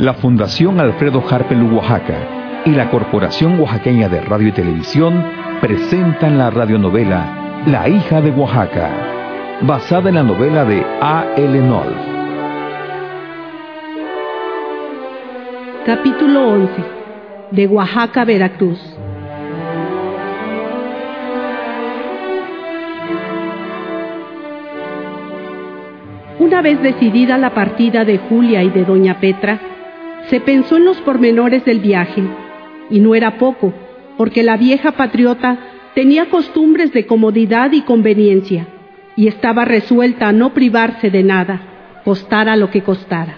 La Fundación Alfredo Harpelú Oaxaca y la Corporación Oaxaqueña de Radio y Televisión presentan la radionovela La hija de Oaxaca, basada en la novela de A. L. Nolf. Capítulo 11. De Oaxaca a Veracruz. Una vez decidida la partida de Julia y de doña Petra, se pensó en los pormenores del viaje, y no era poco, porque la vieja patriota tenía costumbres de comodidad y conveniencia, y estaba resuelta a no privarse de nada, costara lo que costara.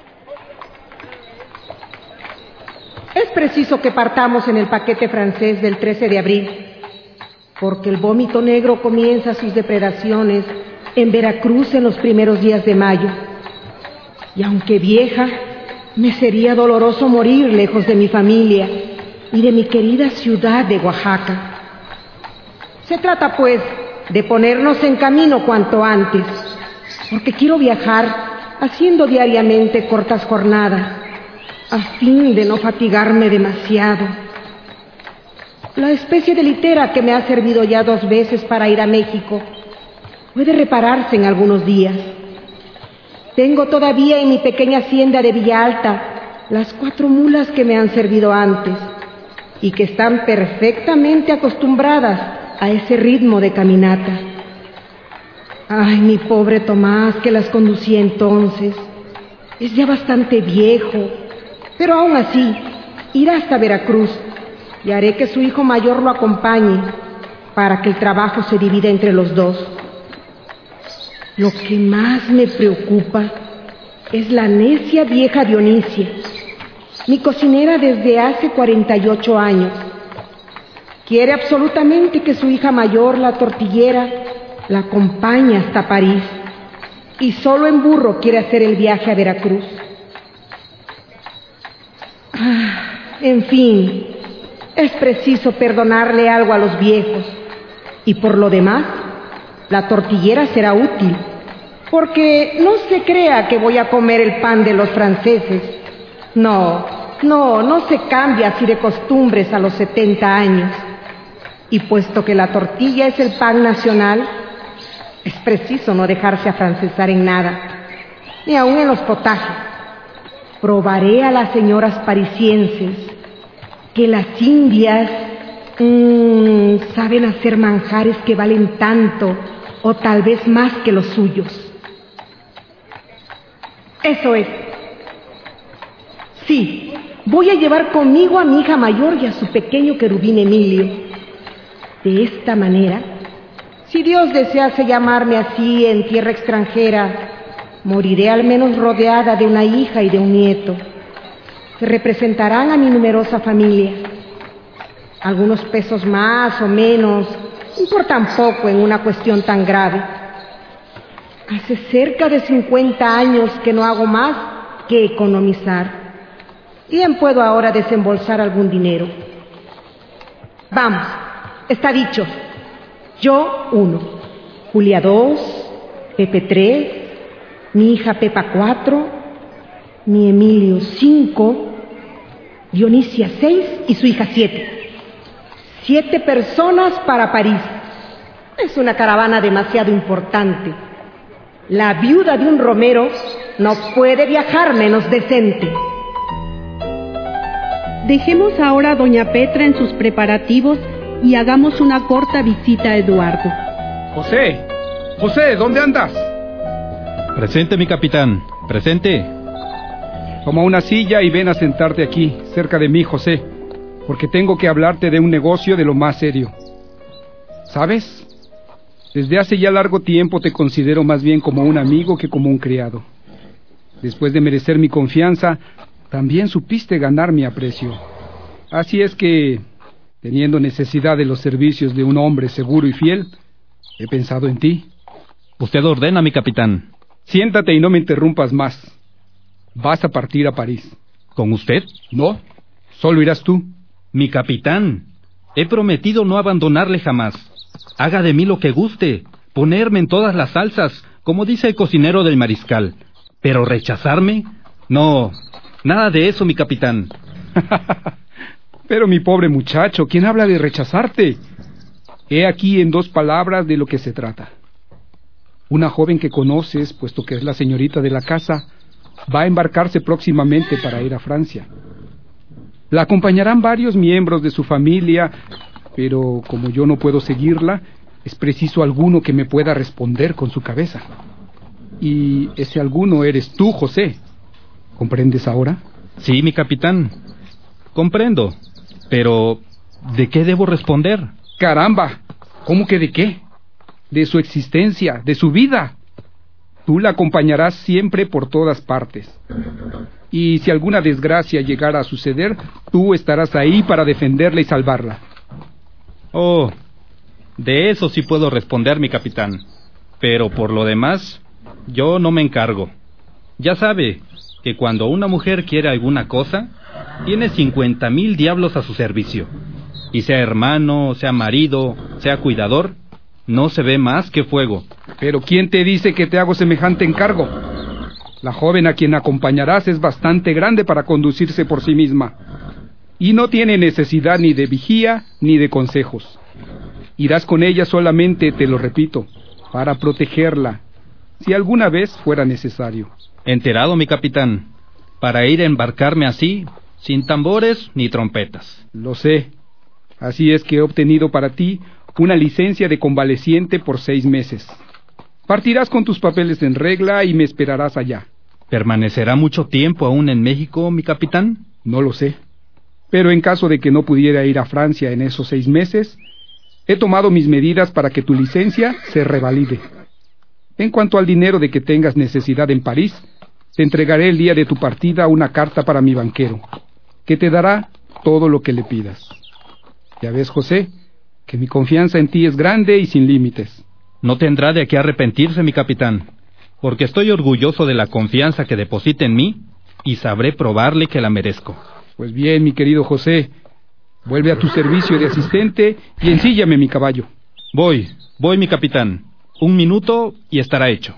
Es preciso que partamos en el paquete francés del 13 de abril, porque el vómito negro comienza sus depredaciones en Veracruz en los primeros días de mayo. Y aunque vieja, me sería doloroso morir lejos de mi familia y de mi querida ciudad de Oaxaca. Se trata, pues, de ponernos en camino cuanto antes, porque quiero viajar haciendo diariamente cortas jornadas, a fin de no fatigarme demasiado. La especie de litera que me ha servido ya 2 veces para ir a México puede repararse en algunos días. Tengo todavía en mi pequeña hacienda de Villa Alta las 4 mulas que me han servido antes y que están perfectamente acostumbradas a ese ritmo de caminata. Ay, mi pobre Tomás, que las conducía entonces. Es ya bastante viejo, pero aún así irá hasta Veracruz y haré que su hijo mayor lo acompañe para que el trabajo se divida entre los dos. Lo que más me preocupa es la necia vieja Dionisia, mi cocinera desde hace 48 años. Quiere absolutamente que su hija mayor, la tortillera, la acompañe hasta París, y solo en burro quiere hacer el viaje a Veracruz. En fin, es preciso perdonarle algo a los viejos, y por lo demás, la tortillera será útil, porque no se crea que voy a comer el pan de los franceses. No se cambia así de costumbres a los 70 años. Y puesto que la tortilla es el pan nacional, es preciso no dejarse afrancesar en nada, ni aun en los potajes. Probaré a las señoras parisienses que las indias saben hacer manjares que valen tanto o tal vez más que los suyos. Eso es. Sí, voy a llevar conmigo a mi hija mayor y a su pequeño querubín Emilio. De esta manera, si Dios desease llamarme así en tierra extranjera, moriré al menos rodeada de una hija y de un nieto, que representarán a mi numerosa familia. Algunos pesos más o menos importan poco en una cuestión tan grave. Hace cerca de 50 años que no hago más que economizar. Bien puedo ahora desembolsar algún dinero. Vamos, está dicho. Yo 1, Julia 2, Pepe 3, mi hija Pepa 4, mi Emilio 5, Dionisia 6 y su hija 7. 7 personas para París. Es una caravana demasiado importante. La viuda de un romero no puede viajar menos decente. Dejemos ahora a doña Petra en sus preparativos y hagamos una corta visita a Eduardo. José, ¿dónde andas? Presente, mi capitán, presente. Toma una silla y ven a sentarte aquí, cerca de mí, José, porque tengo que hablarte de un negocio de lo más serio. ¿Sabes? Desde hace ya largo tiempo te considero más bien como un amigo que como un criado. Después de merecer mi confianza, también supiste ganar mi aprecio. Así es que, teniendo necesidad de los servicios de un hombre seguro y fiel, he pensado en ti. Usted ordena, mi capitán. Siéntate y no me interrumpas más. Vas a partir a París. ¿Con usted? No, solo irás tú. Mi capitán, he prometido no abandonarle jamás. Haga de mí lo que guste, ponerme en todas las salsas, como dice el cocinero del mariscal. Pero rechazarme, no, Nada de eso, mi capitán. Pero mi pobre muchacho, ¿quién habla de rechazarte? He aquí en 2 palabras de lo que se trata. Una joven que conoces, puesto que es la señorita de la casa, va a embarcarse próximamente para ir a Francia. La acompañarán varios miembros de su familia, pero como yo no puedo seguirla, es preciso alguno que me pueda responder con su cabeza. Y ese alguno eres tú, José. ¿Comprendes ahora? Sí, mi capitán. Comprendo. Pero, ¿de qué debo responder? ¡Caramba! ¿Cómo que de qué? De su existencia, de su vida. Tú la acompañarás siempre por todas partes. Y si alguna desgracia llegara a suceder, tú estarás ahí para defenderla y salvarla. Oh, de eso sí puedo responder, mi capitán. Pero por lo demás, yo no me encargo. Ya sabe que cuando una mujer quiere alguna cosa, tiene 50,000 diablos a su servicio. Y sea hermano, sea marido, sea cuidador, no se ve más que fuego. Pero ¿quién te dice que te hago semejante encargo? La joven a quien acompañarás es bastante grande para conducirse por sí misma. Y no tiene necesidad ni de vigía ni de consejos. Irás con ella solamente, te lo repito, para protegerla, si alguna vez fuera necesario. Enterado, mi capitán, para ir a embarcarme así, sin tambores ni trompetas. Lo sé. Así es que he obtenido para ti una licencia de convaleciente por 6 meses. Partirás con tus papeles en regla y me esperarás allá. ¿Permanecerá mucho tiempo aún en México, mi capitán? No lo sé. Pero en caso de que no pudiera ir a Francia en esos 6 meses, he tomado mis medidas para que tu licencia se revalide. En cuanto al dinero de que tengas necesidad en París, te entregaré el día de tu partida una carta para mi banquero, que te dará todo lo que le pidas. Ya ves, José, que mi confianza en ti es grande y sin límites. No tendrá de qué arrepentirse, mi capitán, porque estoy orgulloso de la confianza que deposita en mí y sabré probarle que la merezco. Pues bien, mi querido José, vuelve a tu servicio de asistente y ensíllame mi caballo. Voy, mi capitán. 1 minuto y estará hecho.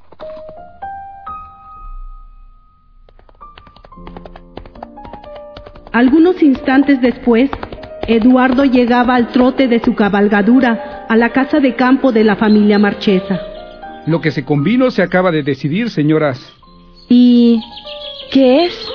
Algunos instantes después, Eduardo llegaba al trote de su cabalgadura a la casa de campo de la familia Marchesa. Lo que se convino se acaba de decidir, señoras. ¿Y qué es?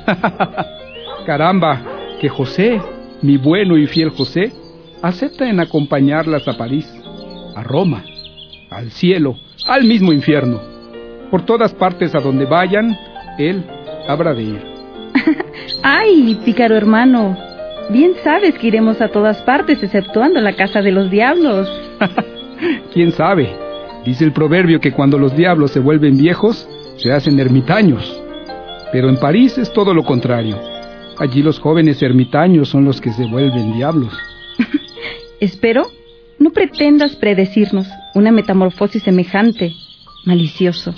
Caramba, que José, mi bueno y fiel José, acepta en acompañarlas a París, a Roma, al cielo, al mismo infierno. Por todas partes a donde vayan, él habrá de ir. ¡Ay, pícaro hermano! Bien sabes que iremos a todas partes, exceptuando la casa de los diablos. ¿Quién sabe? Dice el proverbio que cuando los diablos se vuelven viejos, se hacen ermitaños. Pero en París es todo lo contrario. Allí los jóvenes ermitaños son los que se vuelven diablos. Espero no pretendas predecirnos una metamorfosis semejante, malicioso.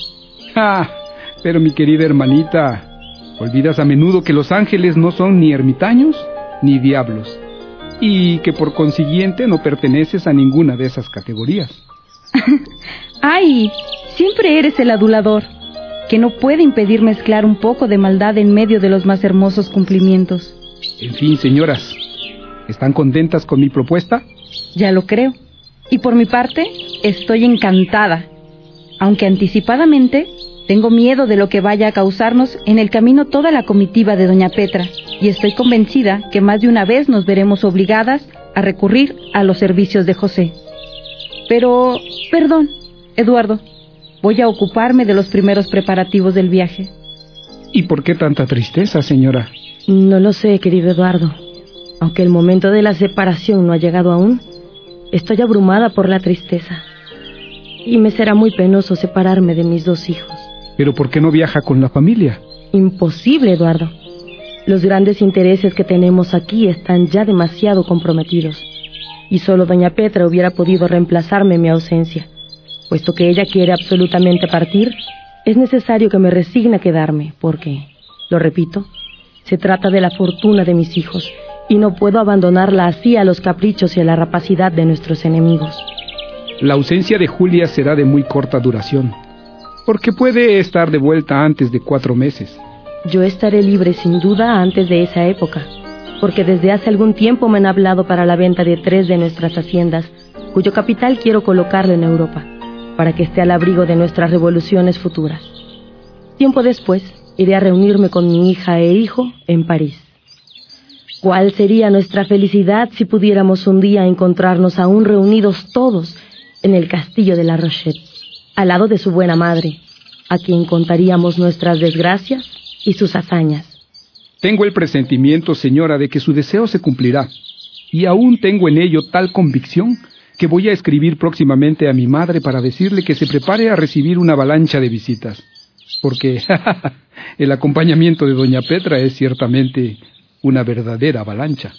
Pero mi querida hermanita, olvidas a menudo que los ángeles no son ni ermitaños ni diablos, y que por consiguiente no perteneces a ninguna de esas categorías. ¡Ay! Siempre eres el adulador, que no puede impedir mezclar un poco de maldad en medio de los más hermosos cumplimientos. En fin, señoras, ¿están contentas con mi propuesta? Ya lo creo. Y por mi parte, estoy encantada, aunque anticipadamente tengo miedo de lo que vaya a causarnos en el camino toda la comitiva de doña Petra, y estoy convencida que más de una vez nos veremos obligadas a recurrir a los servicios de José. Pero, perdón, Eduardo, voy a ocuparme de los primeros preparativos del viaje. ¿Y por qué tanta tristeza, señora? No lo sé, querido Eduardo. Aunque el momento de la separación no ha llegado aún, estoy abrumada por la tristeza. Y me será muy penoso separarme de mis 2 hijos. ¿Pero por qué no viaja con la familia? Imposible, Eduardo. Los grandes intereses que tenemos aquí están ya demasiado comprometidos. Y solo doña Petra hubiera podido reemplazarme en mi ausencia. Puesto que ella quiere absolutamente partir, es necesario que me resigne a quedarme, porque, lo repito, se trata de la fortuna de mis hijos, y no puedo abandonarla así a los caprichos y a la rapacidad de nuestros enemigos. La ausencia de Julia será de muy corta duración, porque puede estar de vuelta antes de 4 meses. Yo estaré libre sin duda antes de esa época, porque desde hace algún tiempo me han hablado para la venta de 3 de nuestras haciendas, cuyo capital quiero colocarlo en Europa, para que esté al abrigo de nuestras revoluciones futuras. Tiempo después, iré a reunirme con mi hija e hijo en París. ¿Cuál sería nuestra felicidad si pudiéramos un día encontrarnos aún reunidos todos en el castillo de La Rochette, al lado de su buena madre, a quien contaríamos nuestras desgracias y sus hazañas? Tengo el presentimiento, señora, de que su deseo se cumplirá, y aún tengo en ello tal convicción que voy a escribir próximamente a mi madre para decirle que se prepare a recibir una avalancha de visitas, porque el acompañamiento de doña Petra es ciertamente una verdadera avalancha.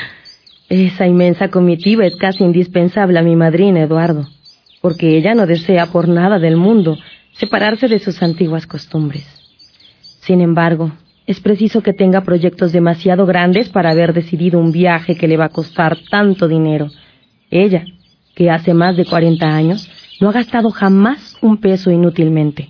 Esa inmensa comitiva es casi indispensable a mi madrina, Eduardo, porque ella no desea por nada del mundo separarse de sus antiguas costumbres. Sin embargo, es preciso que tenga proyectos demasiado grandes para haber decidido un viaje que le va a costar tanto dinero. Ella, que hace más de 40 años, no ha gastado jamás un peso inútilmente.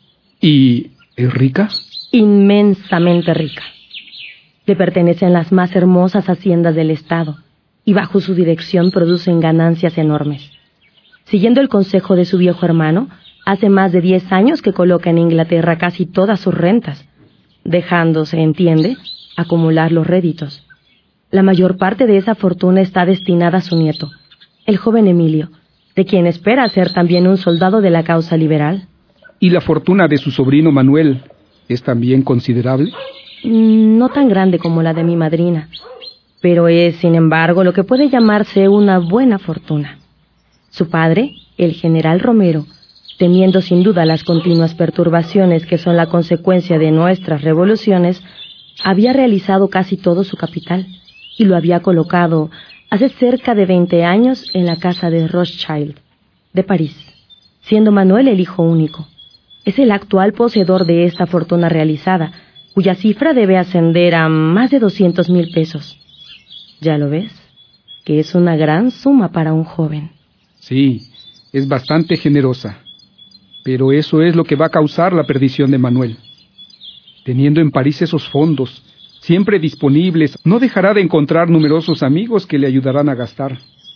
¿Y es rica? Inmensamente rica. Le pertenecen las más hermosas haciendas del estado, y bajo su dirección producen ganancias enormes. Siguiendo el consejo de su viejo hermano, hace más de 10 años que coloca en Inglaterra casi todas sus rentas, dejándose, entiende, acumular los réditos. La mayor parte de esa fortuna está destinada a su nieto, el joven Emilio, de quien espera ser también un soldado de la causa liberal. ¿Y la fortuna de su sobrino Manuel es también considerable? No tan grande como la de mi madrina, pero es, sin embargo, lo que puede llamarse una buena fortuna. Su padre, el general Romero, temiendo sin duda las continuas perturbaciones que son la consecuencia de nuestras revoluciones, había realizado casi todo su capital y lo había colocado hace cerca de 20 años en la casa de Rothschild, de París, siendo Manuel el hijo único. Es el actual poseedor de esta fortuna realizada, cuya cifra debe ascender a más de 200,000 pesos. ¿Ya lo ves? Que es una gran suma para un joven. Sí, es bastante generosa. Pero eso es lo que va a causar la perdición de Manuel. Teniendo en París esos fondos, siempre disponibles, no dejará de encontrar numerosos amigos que le ayudarán a gastar.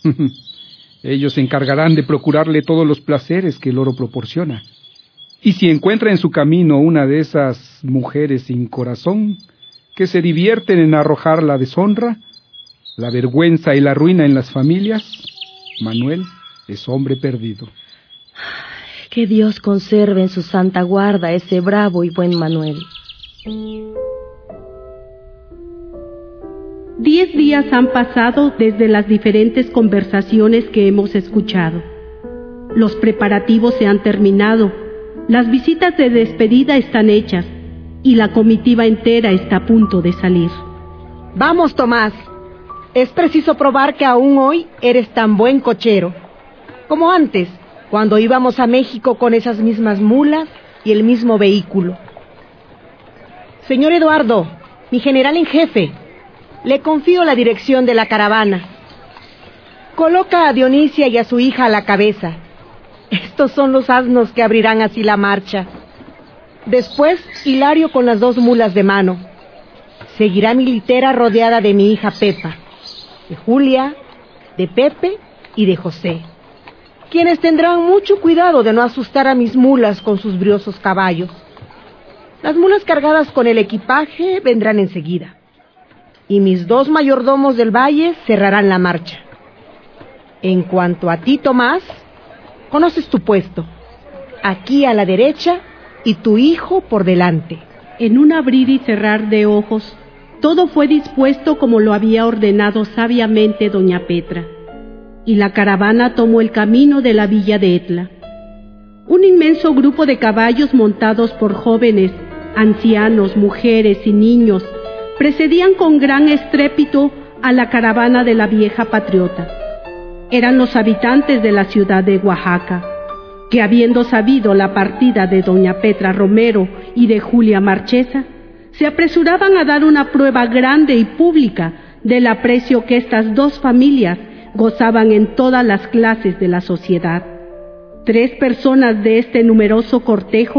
Ellos se encargarán de procurarle todos los placeres que el oro proporciona. Y si encuentra en su camino una de esas mujeres sin corazón, que se divierten en arrojar la deshonra, la vergüenza y la ruina en las familias, Manuel es hombre perdido. Que Dios conserve en su santa guarda ese bravo y buen Manuel. 10 días han pasado desde las diferentes conversaciones que hemos escuchado. Los preparativos se han terminado, las visitas de despedida están hechas y la comitiva entera está a punto de salir. Vamos, Tomás. Es preciso probar que aún hoy eres tan buen cochero como antes, cuando íbamos a México con esas mismas mulas y el mismo vehículo. Señor Eduardo, mi general en jefe, le confío la dirección de la caravana. Coloca a Dionisia y a su hija a la cabeza. Estos son los asnos que abrirán así la marcha. Después, Hilario con las 2 mulas de mano. Seguirá mi litera rodeada de mi hija Pepa, de Julia, de Pepe y de José, quienes tendrán mucho cuidado de no asustar a mis mulas con sus briosos caballos. Las mulas cargadas con el equipaje vendrán enseguida, y mis 2 mayordomos del valle cerrarán la marcha. En cuanto a ti, Tomás, conoces tu puesto, aquí a la derecha y tu hijo por delante. En un abrir y cerrar de ojos, todo fue dispuesto como lo había ordenado sabiamente doña Petra, y la caravana tomó el camino de la villa de Etla. Un inmenso grupo de caballos montados por jóvenes, ancianos, mujeres y niños precedían con gran estrépito a la caravana de la vieja patriota. Eran los habitantes de la ciudad de Oaxaca, que habiendo sabido la partida de doña Petra Romero y de Julia Marchesa, se apresuraban a dar una prueba grande y pública del aprecio que estas 2 familias gozaban en todas las clases de la sociedad. 3 personas de este numeroso cortejo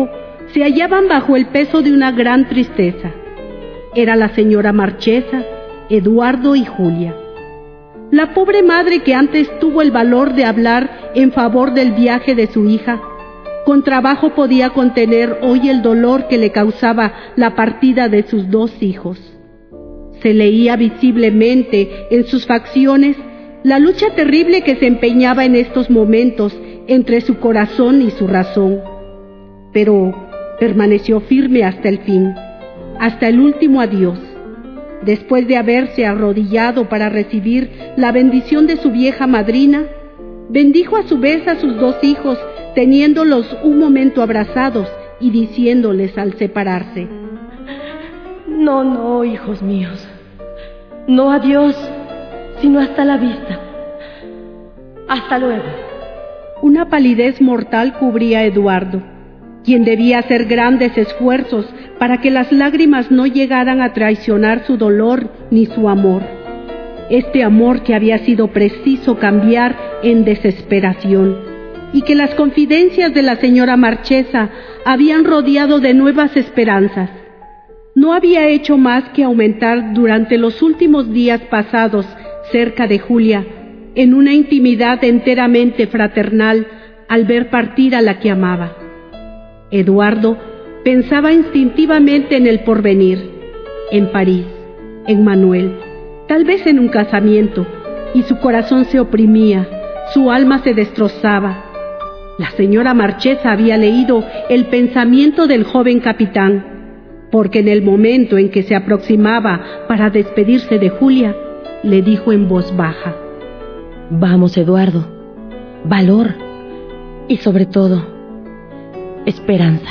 se hallaban bajo el peso de una gran tristeza. Era la señora Marchesa, Eduardo y Julia. La pobre madre, que antes tuvo el valor de hablar en favor del viaje de su hija, con trabajo podía contener hoy el dolor que le causaba la partida de sus 2 hijos. Se leía visiblemente en sus facciones la lucha terrible que se empeñaba en estos momentos entre su corazón y su razón, pero permaneció firme hasta el fin, hasta el último adiós. Después de haberse arrodillado para recibir la bendición de su vieja madrina, bendijo a su vez a sus 2 hijos, teniéndolos un momento abrazados y diciéndoles al separarse: No, no, hijos míos, no adiós, sino hasta la vista. Hasta luego. Una palidez mortal cubría a Eduardo, quien debía hacer grandes esfuerzos para que las lágrimas no llegaran a traicionar su dolor ni su amor. Este amor que había sido preciso cambiar en desesperación, y que las confidencias de la señora Marchesa habían rodeado de nuevas esperanzas. No había hecho más que aumentar durante los últimos días pasados cerca de Julia, en una intimidad enteramente fraternal al ver partir a la que amaba. Eduardo pensaba instintivamente en el porvenir, en París, en Manuel, tal vez en un casamiento, y su corazón se oprimía, su alma se destrozaba. La señora Marchesa había leído el pensamiento del joven capitán, porque en el momento en que se aproximaba para despedirse de Julia, le dijo en voz baja: Vamos, Eduardo, valor y sobre todo, esperanza.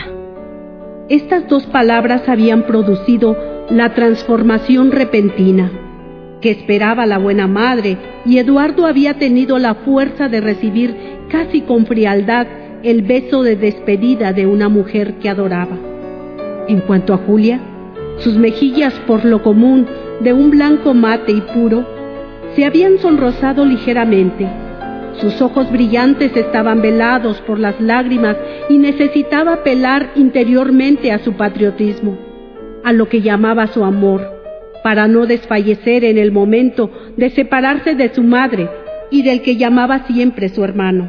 Estas 2 palabras habían producido la transformación repentina que esperaba la buena madre, y Eduardo había tenido la fuerza de recibir casi con frialdad el beso de despedida de una mujer que adoraba. En cuanto a Julia, sus mejillas, por lo común de un blanco mate y puro, se habían sonrosado ligeramente. Sus ojos brillantes estaban velados por las lágrimas y necesitaba apelar interiormente a su patriotismo, a lo que llamaba su amor, para no desfallecer en el momento de separarse de su madre y del que llamaba siempre su hermano.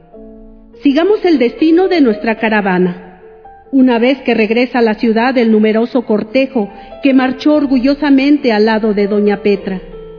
Sigamos el destino de nuestra caravana. Una vez que regresa a la ciudad el numeroso cortejo que marchó orgullosamente al lado de doña Petra,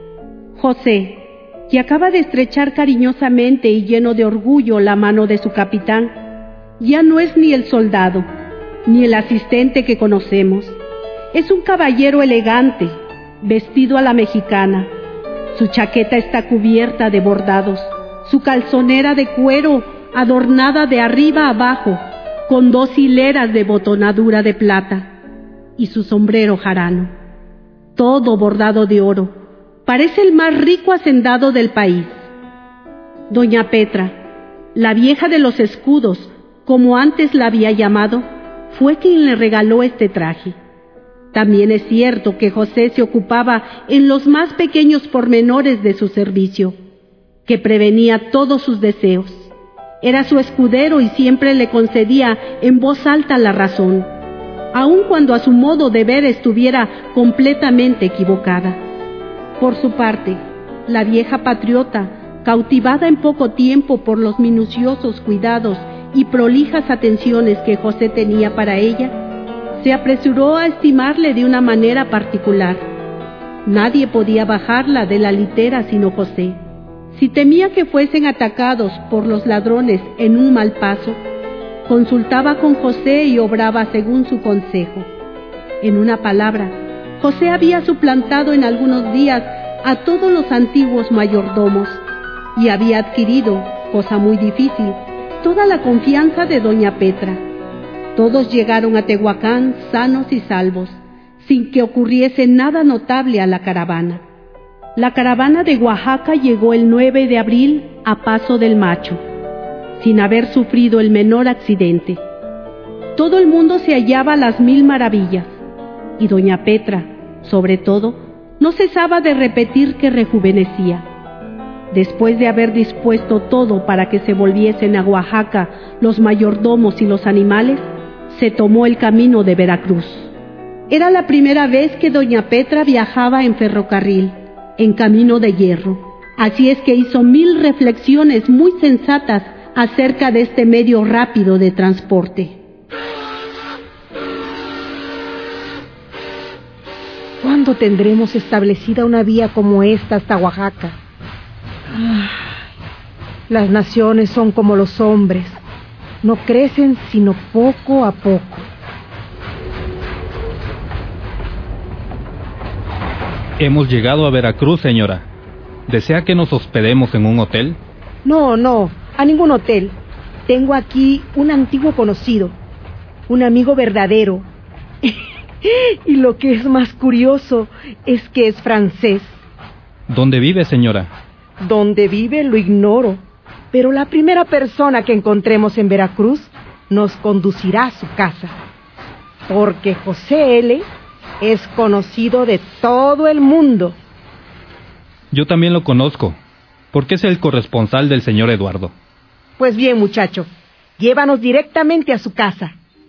José, que acaba de estrechar cariñosamente y lleno de orgullo la mano de su capitán, ya no es ni el soldado, ni el asistente que conocemos. Es un caballero elegante, vestido a la mexicana. Su chaqueta está cubierta de bordados, su calzonera de cuero adornada de arriba a abajo, con 2 hileras de botonadura de plata, y su sombrero jarano, todo bordado de oro. Parece el más rico hacendado del país. Doña Petra, la vieja de los escudos, como antes la había llamado, fue quien le regaló este traje. También es cierto que José se ocupaba en los más pequeños pormenores de su servicio, que prevenía todos sus deseos. Era su escudero y siempre le concedía en voz alta la razón, aun cuando a su modo de ver estuviera completamente equivocada. Por su parte, la vieja patriota, cautivada en poco tiempo por los minuciosos cuidados y prolijas atenciones que José tenía para ella, se apresuró a estimarle de una manera particular. Nadie podía bajarla de la litera sino José. Si temía que fuesen atacados por los ladrones en un mal paso, consultaba con José y obraba según su consejo. En una palabra, José había suplantado en algunos días a todos los antiguos mayordomos y había adquirido, cosa muy difícil, toda la confianza de doña Petra. Todos llegaron a Tehuacán sanos y salvos, sin que ocurriese nada notable a la caravana. La caravana de Oaxaca llegó el 9 de abril a Paso del Macho, sin haber sufrido el menor accidente. Todo el mundo se hallaba a las 1000 maravillas, y doña Petra, sobre todo, no cesaba de repetir que rejuvenecía. Después de haber dispuesto todo para que se volviesen a Oaxaca los mayordomos y los animales, se tomó el camino de Veracruz. Era la primera vez que doña Petra viajaba en ferrocarril, en camino de hierro. Así es que hizo 1000 reflexiones muy sensatas acerca de este medio rápido de transporte. ¿Cuándo tendremos establecida una vía como esta hasta Oaxaca? Las naciones son como los hombres, no crecen sino poco a poco. Hemos llegado a Veracruz, señora. ¿Desea que nos hospedemos en un hotel? No, a ningún hotel. Tengo aquí un antiguo conocido, un amigo verdadero. Y lo que es más curioso es que es francés. ¿Dónde vive, señora? ¿Dónde vive? Lo ignoro. Pero la primera persona que encontremos en Veracruz nos conducirá a su casa. Porque José L. es conocido de todo el mundo. Yo también lo conozco, porque es el corresponsal del señor Eduardo. Pues bien, muchacho, llévanos directamente a su casa.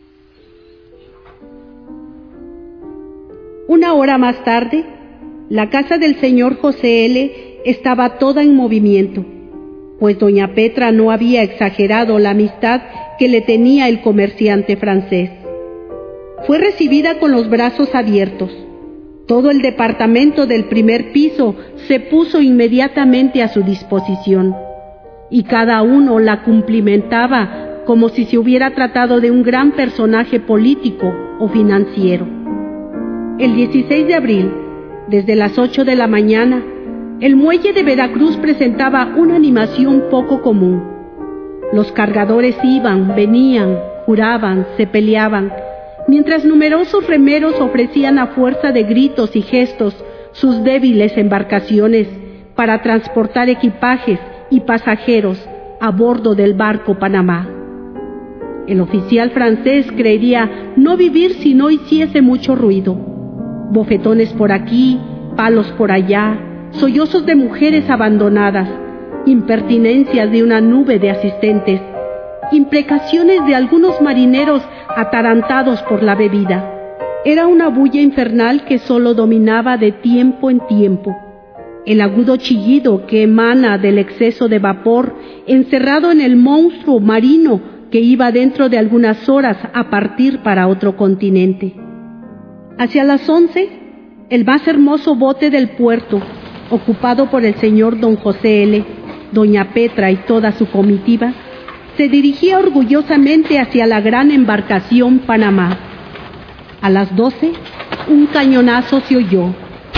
Una hora más tarde, la casa del señor José L. estaba toda en movimiento, pues doña Petra no había exagerado la amistad que le tenía el comerciante francés. Fue recibida con los brazos abiertos. Todo el departamento del primer piso se puso inmediatamente a su disposición, y cada uno la cumplimentaba como si se hubiera tratado de un gran personaje político o financiero. El 16 de abril, desde las 8 de la mañana, el muelle de Veracruz presentaba una animación poco común. Los cargadores iban, venían, juraban, se peleaban, mientras numerosos remeros ofrecían a fuerza de gritos y gestos sus débiles embarcaciones para transportar equipajes y pasajeros a bordo del barco Panamá. El oficial francés creería no vivir si no hiciese mucho ruido. Bofetones por aquí, palos por allá, sollozos de mujeres abandonadas, impertinencias de una nube de asistentes, imprecaciones de algunos marineros atarantados por la bebida. Era una bulla infernal que solo dominaba de tiempo en tiempo. El agudo chillido que emana del exceso de vapor encerrado en el monstruo marino que iba dentro de algunas horas a partir para otro continente. Hacia las 11, el más hermoso bote del puerto, ocupado por el señor don José L., doña Petra y toda su comitiva, se dirigía orgullosamente hacia la gran embarcación Panamá. A las 12, un cañonazo se oyó.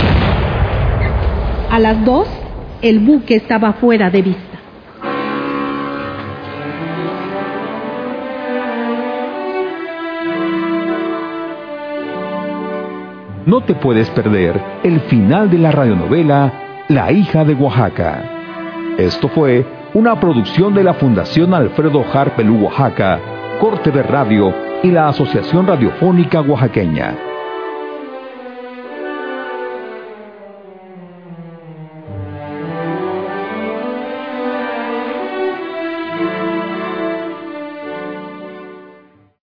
A las 2, el buque estaba fuera de vista. No te puedes perder el final de la radionovela La hija de Oaxaca. Esto fue una producción de la Fundación Alfredo Harpelú Oaxaca, Corte de Radio y la Asociación Radiofónica Oaxaqueña.